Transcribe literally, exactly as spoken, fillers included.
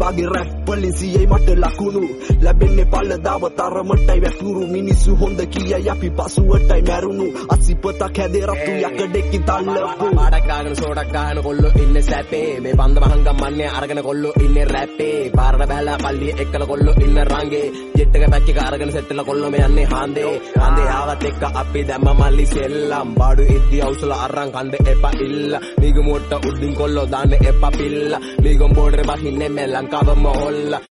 බාගේ rap වලින් සියයි මට ලකුණු ලැබෙන්නේ පළදාව තරමටයි වැටුරු මිනිස්සු හොඳ කියයි අපි පසුවටයි මැරුණු අසිපතක් හැදේ රතු යකඩෙක්කින් තල්ලපු පාඩක් ගාගෙන සෝඩක් ගහන කොල්ලෝ ඉන්නේ සැපේ මේ බන්ද මහංගම් මන්නේ අරගෙන කොල්ලෝ ඉන්නේ රැපේ පාරට බැලලා පල්ලිය එක්කල කොල්ලෝ ඉන්න රංගේ ජෙට් එක පැච් එක අරගෙන සෙට්ටලා කොල්ලෝ මේ යන්නේ හාන්දේ හාන්දේ ආවත් එක්ක අපි දැම්ම මල්ලි සෙල්ලම් බාඩු ඉද්දි අවුසල අරන් කන්ද එපා ඉල්ල මීග මොට්ට උඩින් කොල්ලෝ දාන්න එපා පිල්ල මීගම් බෝඩරේ බහින්නේ මේ ලංකාවම හොල්ලා